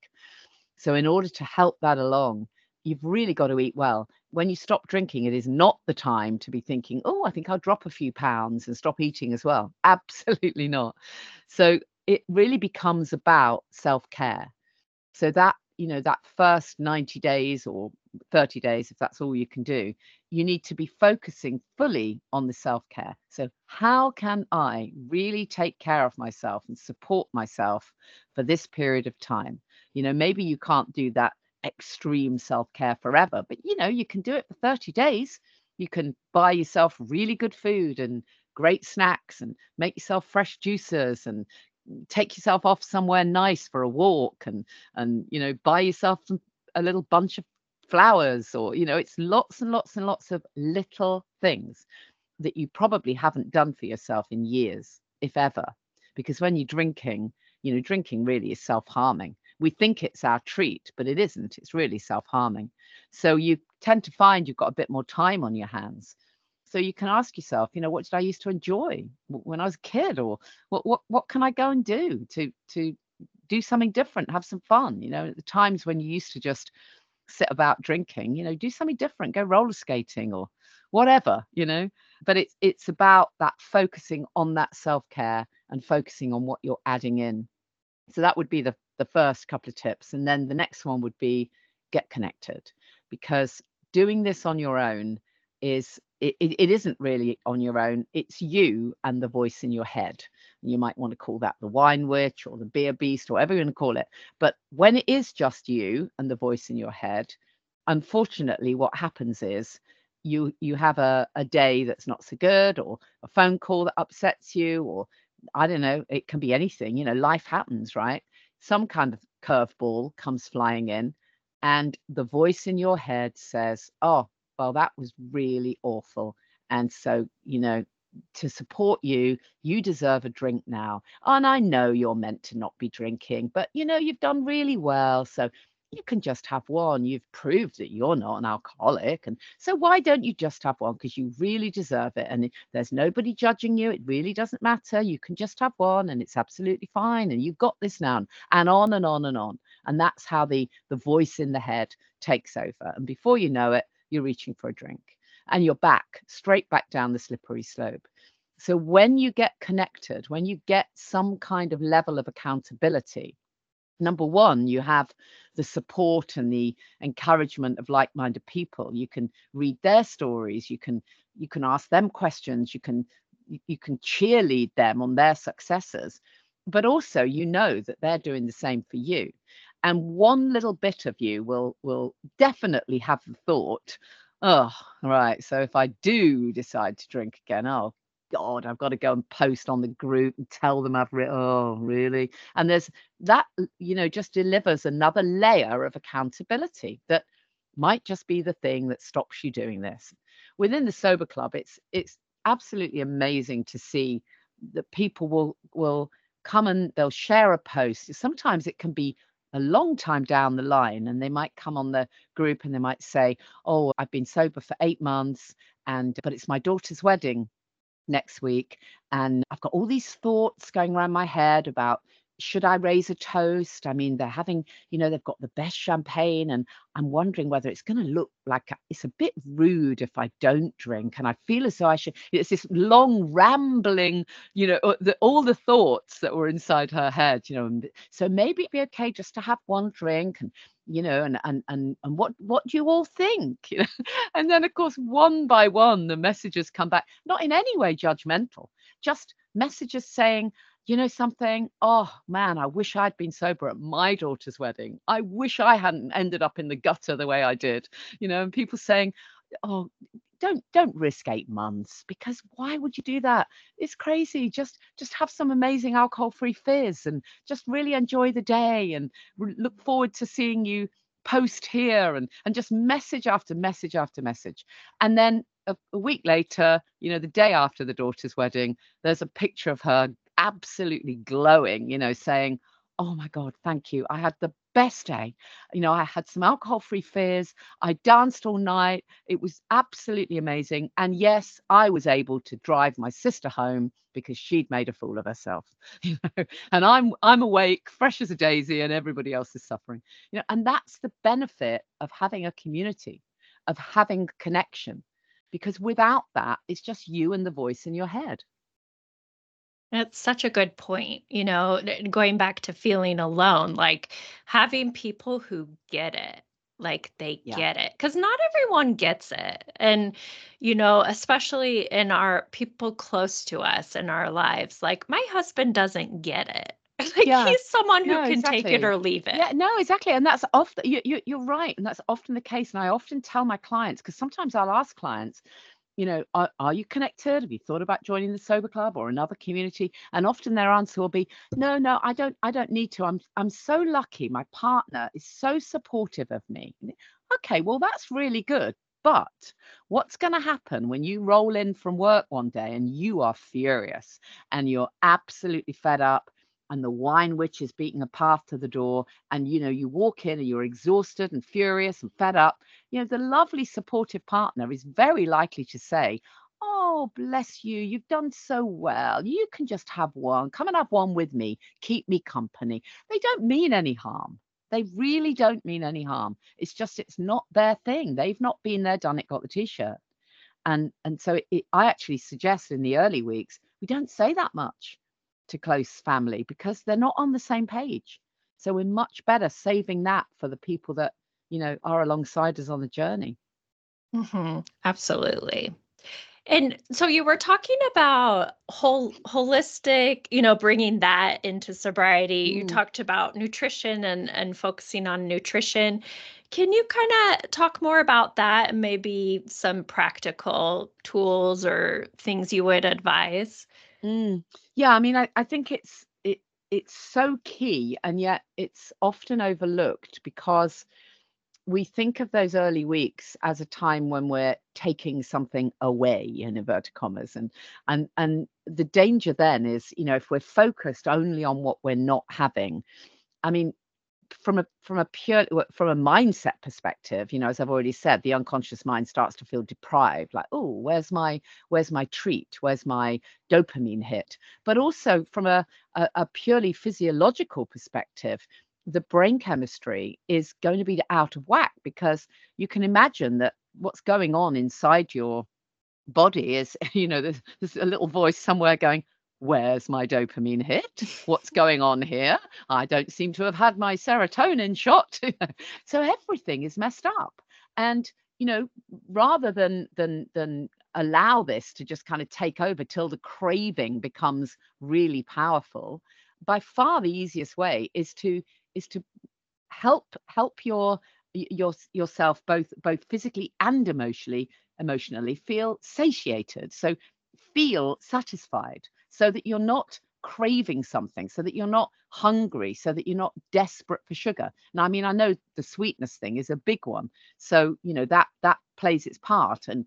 Speaker 2: So in order to help that along, you've really got to eat well. When you stop drinking, it is not the time to be thinking, oh, I think I'll drop a few pounds and stop eating as well. Absolutely not. So it really becomes about self-care. So that, you know, that first ninety days or thirty days, if that's all you can do, you need to be focusing fully on the self-care. So how can I really take care of myself and support myself for this period of time? You know, maybe you can't do that extreme self-care forever, but you know, you can do it for thirty days. You can buy yourself really good food and great snacks and make yourself fresh juices and take yourself off somewhere nice for a walk and and you know, buy yourself some, a little bunch of flowers, or you know, it's lots and lots and lots of little things that you probably haven't done for yourself in years, if ever. Because when you're drinking, you know, drinking really is self-harming. We think it's our treat, but it isn't. It's really self-harming. So you tend to find you've got a bit more time on your hands. So you can ask yourself, you know, what did I used to enjoy w- when I was a kid, or what what what can I go and do to to do something different, have some fun, you know, at the times when you used to just sit about drinking, you know, do something different, go roller skating or whatever, you know. But it's it's about that focusing on that self-care and focusing on what you're adding in. So that would be the the first couple of tips. And then the next one would be get connected, because doing this on your own is it, it, it isn't really on your own. It's you and the voice in your head. You might want to call that the wine witch or the beer beast or whatever you want to call it. But when it is just you and the voice in your head, unfortunately, what happens is you you have a, a day that's not so good, or a phone call that upsets you, or I don't know, it can be anything, you know, life happens, right? Some kind of curveball comes flying in, and the voice in your head says, oh, well, that was really awful. And so, you know, to support you, you deserve a drink now. And I know you're meant to not be drinking, but you know, you've done really well. So you can just have one. You've proved that you're not an alcoholic. And so why don't you just have one? Because you really deserve it. And it- there's nobody judging you. It really doesn't matter. You can just have one and it's absolutely fine. And you've got this now. And on and on and on. And that's how the the voice in the head takes over. And before you know it, you're reaching for a drink and you're back, straight back down the slippery slope. So when you get connected, when you get some kind of level of accountability, number one, you have the support and the encouragement of like-minded people. You can read their stories, you can you can ask them questions, you can you you can cheerlead them on their successes, but also you know that they're doing the same for you. And one little bit of you will will definitely have the thought, oh, right, so if I do decide to drink again, oh God, I've got to go and post on the group and tell them I've written. Oh, really? And there's that, you know, just delivers another layer of accountability that might just be the thing that stops you doing this. Within the Sober Club, it's it's absolutely amazing to see that people will will come and they'll share a post. Sometimes it can be a long time down the line, and they might come on the group and they might say, oh, I've been sober for eight months and but it's my daughter's wedding next week, and I've got all these thoughts going around my head about should I raise a toast? I mean, they're having, you know, they've got the best champagne, and I'm wondering whether it's going to look like a- it's a bit rude if I don't drink. And I feel as though I should. It's this long, rambling, you know, uh, the, all the thoughts that were inside her head, you know. And so maybe it'd be okay just to have one drink, and you know, and and and and what what do you all think? You know? And then, of course, one by one, the messages come back, not in any way judgmental, just messages saying, you know something? Oh man, I wish I'd been sober at my daughter's wedding. I wish I hadn't ended up in the gutter the way I did. You know, and people saying, oh, don't don't risk eight months, because why would you do that? It's crazy. Just just have some amazing alcohol-free fizz and just really enjoy the day, and re- look forward to seeing you post here, and and just message after message after message. And then a, a week later, you know, the day after the daughter's wedding, there's a picture of her absolutely glowing, you know, saying, "Oh my God, thank you. I had the best day. You know, I had some alcohol-free fizz. I danced all night. It was absolutely amazing. And yes, I was able to drive my sister home because she'd made a fool of herself." You know, and I'm I'm awake, fresh as a daisy, and everybody else is suffering. You know, and that's the benefit of having a community, of having connection. Because without that, it's just you and the voice in your head.
Speaker 1: That's such a good point. You know, n- going back to feeling alone, like having people who get it, like they
Speaker 2: Yeah.
Speaker 1: get it, because not everyone gets it. And, you know, especially in our people close to us in our lives, like my husband doesn't get it. Like
Speaker 2: Yeah.
Speaker 1: he's someone who
Speaker 2: No,
Speaker 1: can take it
Speaker 2: exactly.
Speaker 1: or leave it.
Speaker 2: Yeah, no, exactly. And that's often you, you you're right. And that's often the case. And I often tell my clients, because sometimes I'll ask clients, you know, are, are you connected? Have you thought about joining the sober club or another community? And often their answer will be, no, no, I don't, I don't need to. I'm I'm so lucky. My partner is so supportive of me. Okay, well, that's really good. But what's going to happen when you roll in from work one day and you are furious and you're absolutely fed up, and the wine witch is beating a path to the door, and you know you walk in and you're exhausted and furious and fed up? You know, the lovely supportive partner is very likely to say, "Oh, bless you, you've done so well. You can just have one. Come and have one with me. Keep me company." They don't mean any harm. They really don't mean any harm. It's just it's not their thing. They've not been there, done it, got the t-shirt. And and so it, I actually suggest in the early weeks we don't say that much to close family, because they're not on the same page. So we're much better saving that for the people that, you know, are alongside us on the journey.
Speaker 1: Hmm. Absolutely. And so you were talking about whole holistic, you know, bringing that into sobriety. You
Speaker 2: Mm.
Speaker 1: talked about nutrition and and focusing on nutrition. Can you kind of talk more about that and maybe some practical tools or things you would advise?
Speaker 2: Mm. Yeah, I mean, I, I think it's it it's so key, and yet it's often overlooked, because we think of those early weeks as a time when we're taking something away, in inverted commas, and and and the danger then is, you know, if we're focused only on what we're not having. I mean, from a from a pure w- from a mindset perspective, you know, as I've already said, the unconscious mind starts to feel deprived, like, oh, where's my where's my treat, where's my dopamine hit? But also from a, a, a purely physiological perspective, the brain chemistry is going to be out of whack, because you can imagine that what's going on inside your body is, you know, there's, there's a little voice somewhere going, "Where's my dopamine hit? What's going on here? I don't seem to have had my serotonin shot." So everything is messed up. And, you know, rather than than than allow this to just kind of take over till the craving becomes really powerful, by far the easiest way is to is to help help your y- your yourself, both both physically and emotionally emotionally feel satiated, so feel satisfied, so that you're not craving something, so that you're not hungry, so that you're not desperate for sugar. Now, I mean, I know the sweetness thing is a big one, so you know that that plays its part. And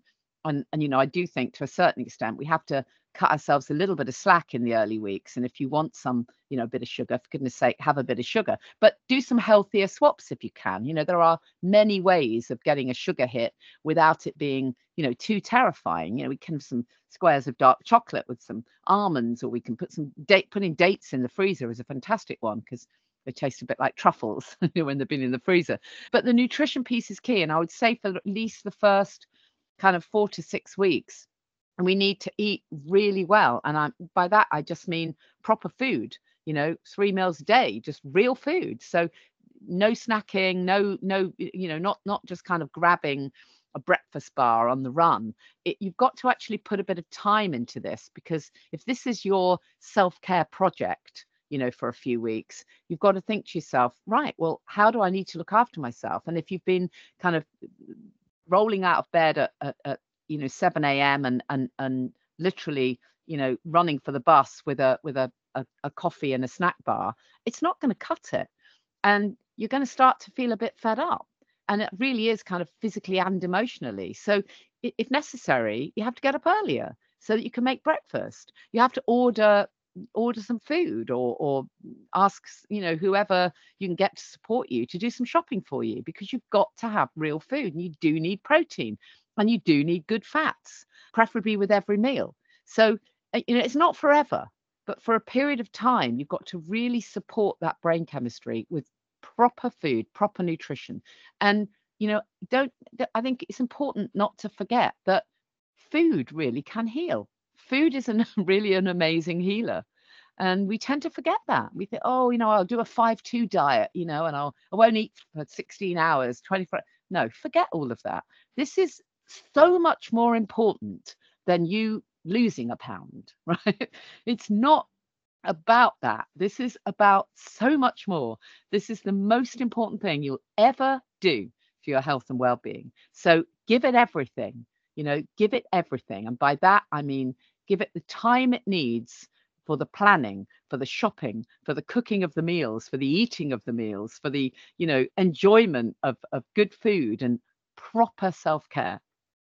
Speaker 2: and and you know, I do think to a certain extent we have to cut ourselves a little bit of slack in the early weeks. And if you want some, you know, a bit of sugar, for goodness sake, have a bit of sugar, but do some healthier swaps if you can. You know, there are many ways of getting a sugar hit without it being, you know, too terrifying. You know, we can have some squares of dark chocolate with some almonds, or we can put some date, putting dates in the freezer is a fantastic one because they taste a bit like truffles when they've been in the freezer. But the nutrition piece is key. And I would say for at least the first kind of four to six weeks, and we need to eat really well. And I, by that, I just mean proper food, you know, three meals a day, just real food. So no snacking, no, no, you know, not, not just kind of grabbing a breakfast bar on the run. It, you've got to actually put a bit of time into this, because if this is your self-care project, you know, for a few weeks, you've got to think to yourself, right, well, how do I need to look after myself? And if you've been kind of rolling out of bed at, at, at you know, seven a.m. and and and literally, you know, running for the bus with a with a a, a coffee and a snack bar, it's not going to cut it, and you're going to start to feel a bit fed up, and it really is kind of physically and emotionally. So i- if necessary, you have to get up earlier so that you can make breakfast. You have to order order some food, or or ask, you know, whoever you can get to support you to do some shopping for you, because you've got to have real food, and you do need protein, and you do need good fats, preferably with every meal. So uh, you know, it's not forever, but for a period of time, you've got to really support that brain chemistry with proper food, proper nutrition. And you know, don't th- I think it's important not to forget that food really can heal. Food is an, really an amazing healer. And we tend to forget that. We think, oh, you know, I'll do a five two diet, you know, and I'll I won't eat for sixteen hours, twenty-four. No, forget all of that. This is so much more important than you losing a pound, right? It's not about that. This is about so much more. This is the most important thing you'll ever do for your health and well-being. So give it everything, you know, give it everything. And by that, I mean, give it the time it needs for the planning, for the shopping, for the cooking of the meals, for the eating of the meals, for the, you know, enjoyment of, of good food and proper self-care.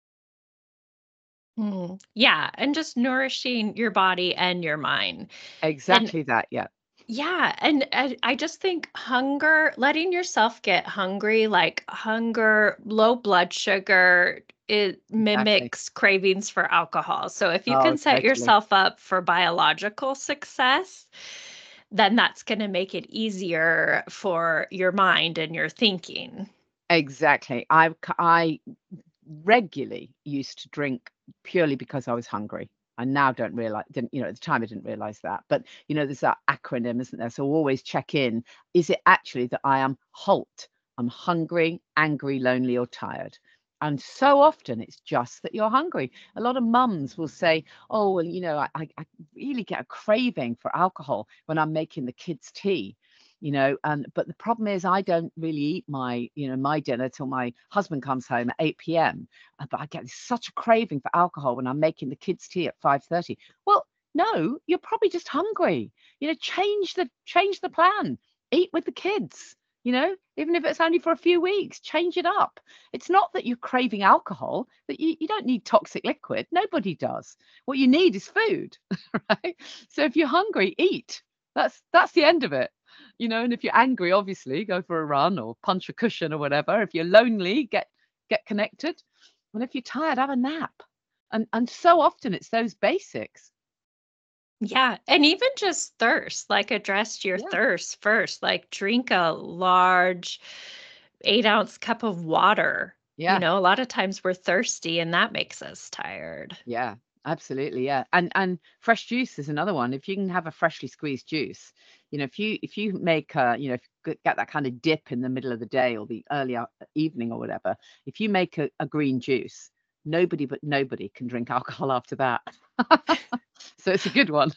Speaker 1: Mm, yeah, and just nourishing your body and your mind. And
Speaker 2: Exactly that. Yeah,
Speaker 1: yeah, and, and I just think hunger, letting yourself get hungry, like hunger, low blood sugar, it
Speaker 2: exactly.
Speaker 1: mimics cravings for alcohol. So if you
Speaker 2: Oh,
Speaker 1: can set
Speaker 2: totally.
Speaker 1: yourself up for biological success, then that's going to make it easier for your mind and your thinking.
Speaker 2: Exactly. I c- I regularly used to drink purely because I was hungry. I now don't realize, didn't, you know, at the time I didn't realize that. But, you know, there's that acronym, isn't there? So always check in. Is it actually that I am HALT? I'm hungry, angry, lonely, or tired. And so often it's just that you're hungry. A lot of mums will say, oh, well, you know, I, I I really get a craving for alcohol when I'm making the kids' tea, you know, and but the problem is I don't really eat my, you know, my dinner till my husband comes home at eight p m. uh, But I get such a craving for alcohol when I'm making the kids tea at five thirty. Well, no, you're probably just hungry. You know, change the change the plan. Eat with the kids, you know, even if it's only for a few weeks, change it up. It's not that you're craving alcohol, that you, you don't need toxic liquid. Nobody does. What you need is food, right? So if you're hungry, eat. That's that's the end of it. You know, and if you're angry, obviously go for a run or punch a cushion or whatever. If you're lonely, get get connected. And if you're tired, have a nap. And and so often it's those basics.
Speaker 1: Yeah, and even just thirst, like address your
Speaker 2: Yeah.
Speaker 1: thirst first, like drink a large eight ounce cup of water. You
Speaker 2: Yeah.
Speaker 1: know, a lot of times we're thirsty and that makes us tired.
Speaker 2: Yeah. Absolutely. Yeah. And and fresh juice is another one. If you can have a freshly squeezed juice, you know, if you if you make a, you know, if you get that kind of dip in the middle of the day or the early out- evening or whatever, if you make a, a green juice, nobody but nobody can drink alcohol after that. So it's a good one.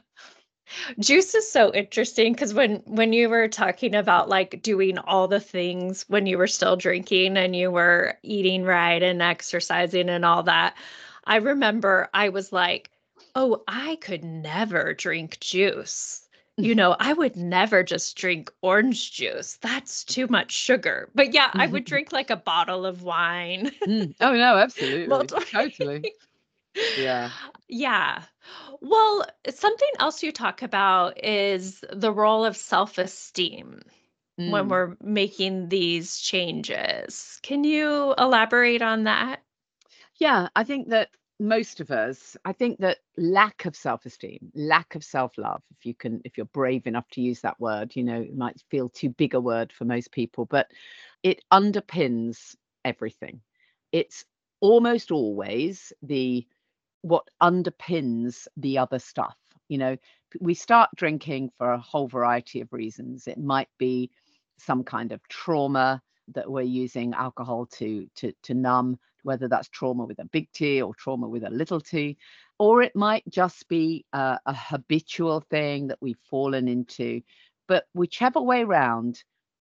Speaker 1: Juice is so interesting because when when you were talking about like doing all the things when you were still drinking and you were eating right and exercising and all that, I remember I was like, "Oh, I could never drink juice." You know, I would never just drink orange juice. That's too much sugar. But yeah, I would drink like a bottle of wine.
Speaker 2: Mm. Oh, no, absolutely.
Speaker 1: Multiple.
Speaker 2: Totally. Yeah.
Speaker 1: Yeah. Well, something else you talk about is the role of self-esteem when
Speaker 2: Mm.
Speaker 1: we're making these changes. Can you elaborate on that?
Speaker 2: Yeah, I think that most of us, I think that lack of self-esteem, lack of self-love, if you can, if you're brave enough to use that word, you know, it might feel too big a word for most people, but it underpins everything. It's almost always the what underpins the other stuff. You know, p- we start drinking for a whole variety of reasons. It might be some kind of trauma that we're using alcohol to to to numb, whether that's trauma with a big T or trauma with a little t, or it might just be a, a habitual thing that we've fallen into. But whichever way round,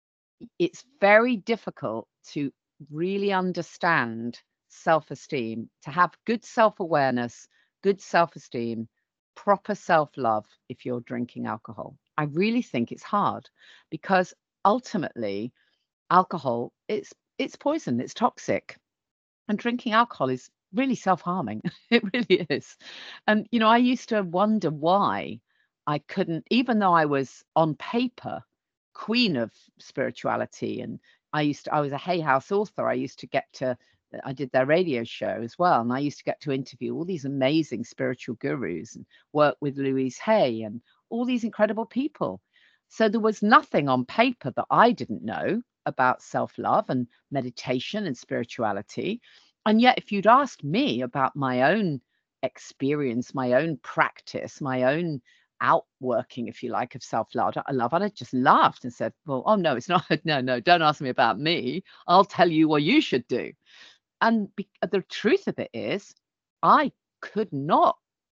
Speaker 2: it's very difficult to really understand self-esteem, to have good self-awareness, good self-esteem, proper self-love if you're drinking alcohol. I really think it's hard because ultimately alcohol, it's it's poison, it's toxic. And drinking alcohol is really self-harming. It really is. And you know, I used to wonder why I couldn't, even though I was on paper queen of spirituality, and I used to, I was a Hay House author. I used to get to, I did their radio show as well, and I used to get to interview all these amazing spiritual gurus and work with Louise Hay and all these incredible people. So there was nothing on paper that I didn't know about self-love and meditation and spirituality. And yet, if you'd asked me about my own experience, my own practice, my own outworking, if you like, of self-love, I love, I'd have just laughed and said, well, oh no, it's not. No, no, don't ask me about me. I'll tell you what you should do. And be, the truth of it is, I could not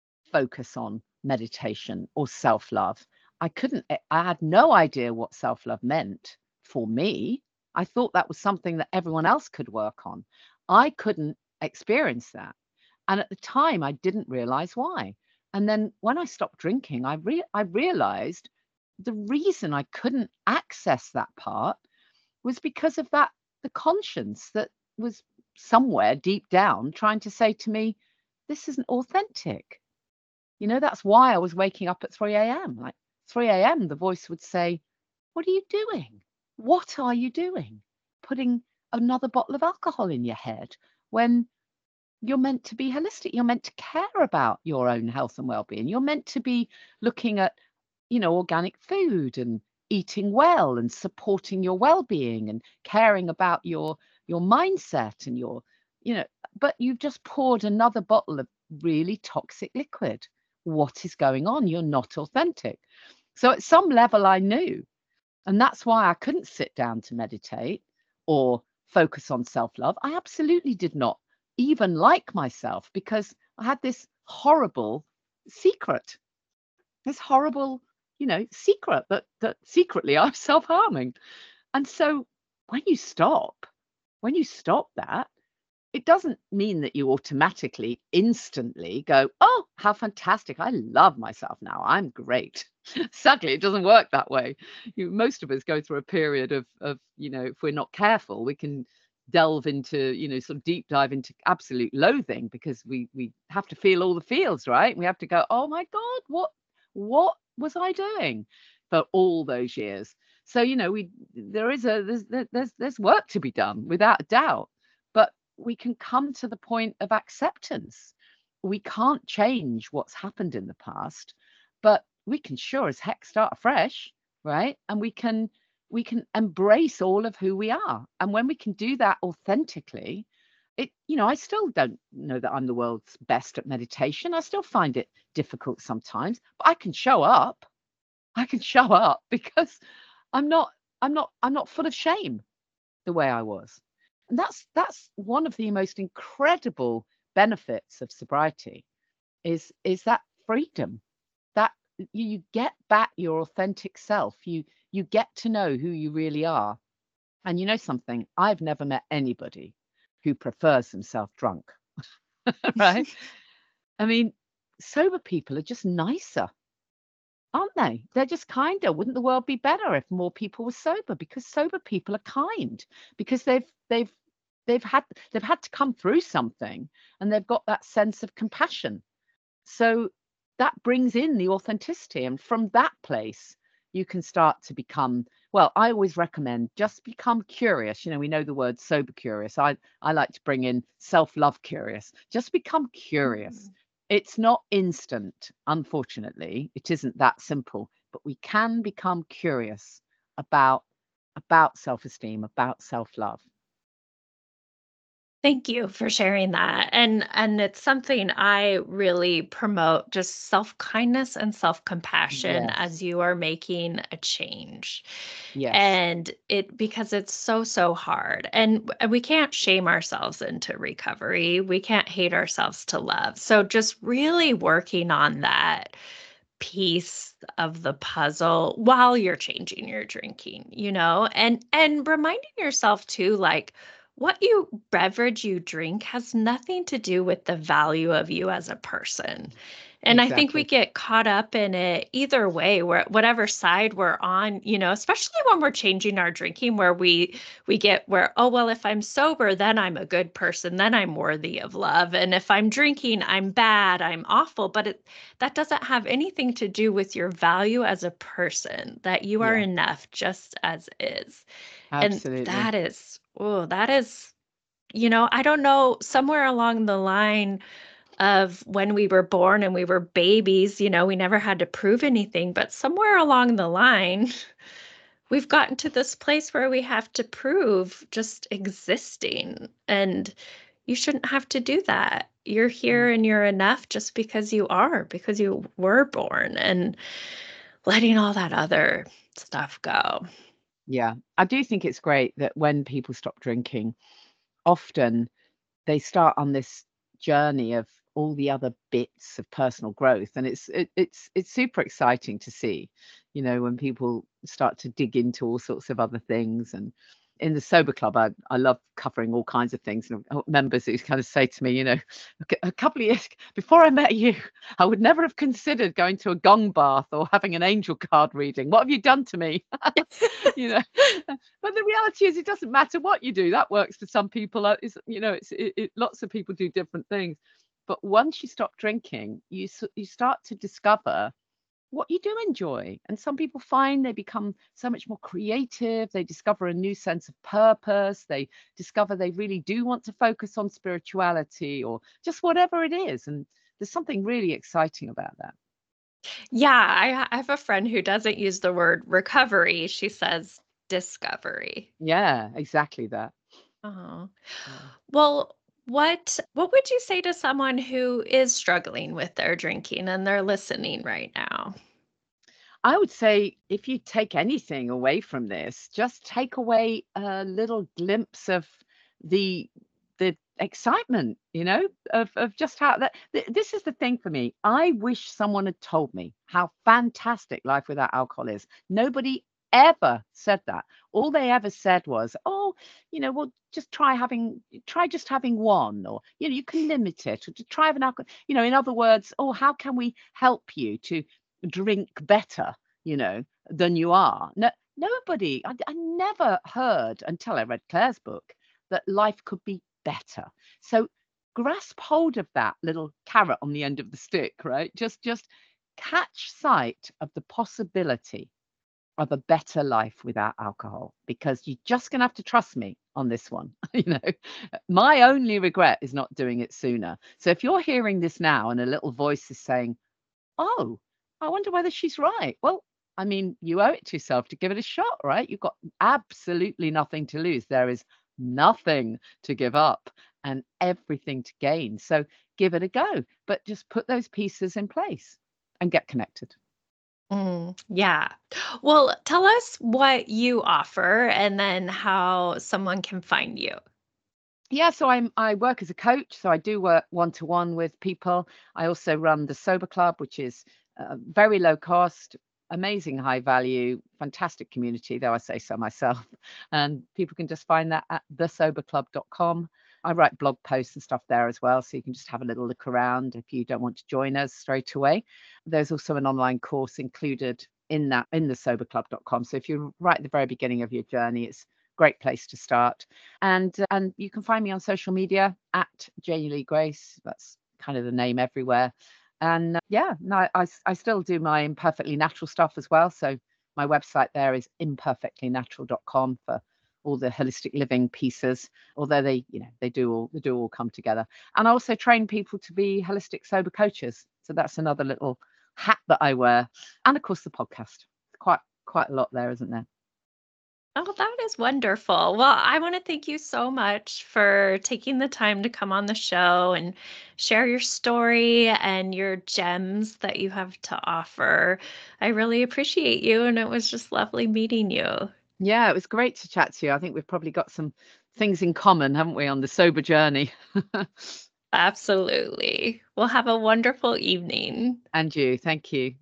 Speaker 2: focus on meditation or self-love. I couldn't, I I had no idea what self-love meant for me. I thought that was something that everyone else could work on. I couldn't experience that. And at the time, I didn't realize why. And then when I stopped drinking, I re- I realized the reason I couldn't access that part was because of that, the conscience that was somewhere deep down trying to say to me, this isn't authentic. You know, that's why I was waking up at three a m. Like three a m, the voice would say, what are you doing? What are you doing? Putting another bottle of alcohol in your head when you're meant to be holistic. You're meant to care about your own health and well-being. You're meant to be looking at, you know, organic food and eating well and supporting your well-being and caring about your your mindset and your, you know, but you've just poured another bottle of really toxic liquid. What is going on? You're not authentic. So at some level I knew, and that's why I couldn't sit down to meditate or focus on self-love. I absolutely did not even like myself because I had this horrible secret, this horrible, you know, secret that that secretly I was self-harming. And so when you stop, when you stop that, it doesn't mean that you automatically, instantly go, oh, how fantastic. I love myself now. I'm great. Sadly, it doesn't work that way. You, most of us go through a period of, of, you know, if we're not careful, we can delve into, you know, sort of deep dive into absolute loathing because we we have to feel all the feels, right? We have to go, oh my God, what what was I doing for all those years? So, you know, we there is a there's there- there's there's work to be done without a doubt. But we can come to the point of acceptance. We can't change what's happened in the past, but we can sure as heck start afresh, right? And we can we can embrace all of who we are. And when we can do that authentically, it, you know, I still don't know that I'm the world's best at meditation. I still find it difficult sometimes, but I can show up. I can show up because I'm not I'm not I'm not full of shame the way I was. And that's that's one of the most incredible benefits of sobriety is is that freedom, that you, you get back your authentic self. You you get to know who you really are. And you know something, I've never met anybody who prefers themselves drunk, right? I mean, sober people are just nicer. aren't they? They're just kinder. Wouldn't the world be better if more people were sober? Because sober people are kind, because they've they've they've had they've had to come through something, and they've got that sense of compassion. So that brings in the authenticity, and from that place you can start to become, well, I always recommend just become curious. You know, we know the word sober curious. I I like to bring in self-love curious. Just become curious.
Speaker 1: Mhm.
Speaker 2: It's not instant, unfortunately. It isn't that simple, but we can become curious about about self-esteem, about self-love.
Speaker 1: Thank you for sharing that. And and it's something I really promote, just self-kindness and self-compassion
Speaker 2: Yes.
Speaker 1: as you are making a change.
Speaker 2: Yes.
Speaker 1: And it because it's so so hard. And w- we can't shame ourselves into recovery. We can't hate ourselves to love. So just really working on that piece of the puzzle while you're changing your drinking, you know? And and reminding yourself too, like, what you beverage you drink has nothing to do with the value of you as a person. And I think we
Speaker 2: Exactly.
Speaker 1: get caught up in it either way, where whatever side we're on, you know, especially when we're changing our drinking, where we we get where, oh well, if I'm sober, then I'm a good person, then I'm worthy of love. And if I'm drinking, I'm bad, I'm awful. But it that doesn't have anything to do with your value as a person, that you are
Speaker 2: Yeah,
Speaker 1: enough just as is. And
Speaker 2: absolutely.
Speaker 1: that is, oh, that is, you know, I don't know, somewhere along the line of when we were born and we were babies, you know, we never had to prove anything, but somewhere along the line, we've gotten to this place where we have to prove just existing. And you shouldn't have to do that. You're here
Speaker 2: Mm.
Speaker 1: and you're enough just because you are, because you were born, and letting all that other stuff go.
Speaker 2: Yeah, I do think it's great that when people stop drinking, often they start on this journey of all the other bits of personal growth, and it's it, it's it's super exciting to see, you know, when people start to dig into all sorts of other things. And in the sober club, i, I love covering all kinds of things, and I've got members who kind of say to me, you know, a, a couple of years before I met you, I would never have considered going to a gong bath or having an angel card reading. What have you done to me? You know, but the reality is, it doesn't matter what you do. That works for some people. uh, Is, you know, it's it, it, lots of people do different things. But once you stop drinking, you s- you start to discover what you do enjoy. And some people find they become so much more creative. They discover a new sense of purpose. They discover they really do want to focus on spirituality or just whatever it is. And there's something really exciting about that.
Speaker 1: Yeah, I, ha- I have a friend who doesn't use the word recovery. She says discovery.
Speaker 2: Yeah, exactly that.
Speaker 1: Oh,
Speaker 2: Yeah.
Speaker 1: well, what what would you say to someone who is struggling with their drinking and they're listening right now?
Speaker 2: I would say, if you take anything away from this, just take away a little glimpse of the the excitement, you know, of of just how that th- this is the thing for me. I wish someone had told me how fantastic life without alcohol is. Nobody ever said that. All they ever said was, "Oh, you know, well, just try having try just having one, or you know, you can limit it, or to try having alcohol." You know, in other words, "Oh, how can we help you to drink better, you know, than you are?" No, nobody. I, I never heard until I read Claire's book that life could be better. So grasp hold of that little carrot on the end of the stick, right? Just just catch sight of the possibility of a better life without alcohol, because you're just going to have to trust me on this one. You know, my only regret is not doing it sooner. So if you're hearing this now and a little voice is saying, "Oh, I wonder whether she's right." Well, I mean, you owe it to yourself to give it a shot, right? You've got absolutely nothing to lose. There is nothing to give up and everything to gain. So give it a go, but just put those pieces in place and get connected.
Speaker 1: Mm, yeah. Well, tell us what you offer and then how someone can find you.
Speaker 2: Yeah, so I'm I work as a coach, so I do work one to one with people. I also run the Sober Club, which is uh, very low cost, amazing high value, fantastic community, though I say so myself. And people can just find that at the sober club dot com. I write blog posts and stuff there as well, so you can just have a little look around if you don't want to join us straight away. There's also an online course included in that in the sober club dot com. So if you're right at the very beginning of your journey, it's a great place to start. And and you can find me on social media at Janie Lee Grace. That's kind of the name everywhere. And uh, yeah, no, I, I still do my Imperfectly Natural stuff as well. So my website there is imperfectly natural dot com for all the holistic living pieces, although they, you know, they do all they do all come together. And I also train people to be holistic sober coaches. So that's another little hat that I wear. And of course the podcast. Quite quite a lot there, isn't there?
Speaker 1: Oh, that is wonderful. Well, I want to thank you so much for taking the time to come on the show and share your story and your gems that you have to offer. I really appreciate you, and it was just lovely meeting you.
Speaker 2: Yeah, it was great to chat to you. I think we've probably got some things in common, haven't we, on the sober journey?
Speaker 1: Absolutely. Well, have a wonderful evening.
Speaker 2: And you. Thank you.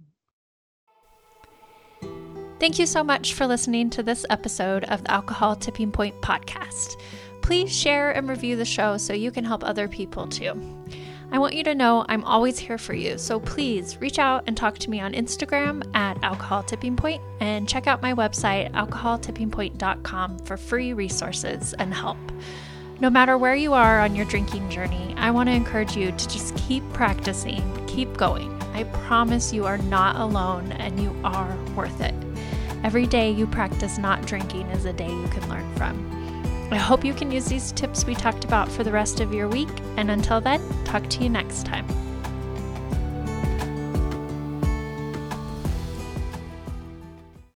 Speaker 1: Thank you so much for listening to this episode of the Alcohol Tipping Point podcast. Please share and review the show so you can help other people too. I want you to know I'm always here for you, so please reach out and talk to me on Instagram at Alcohol Tipping Point, and check out my website, alcohol tipping point dot com, for free resources and help. No matter where you are on your drinking journey, I want to encourage you to just keep practicing, keep going. I promise you are not alone and you are worth it. Every day you practice not drinking is a day you can learn from. I hope you can use these tips we talked about for the rest of your week, and until then, talk to you next time.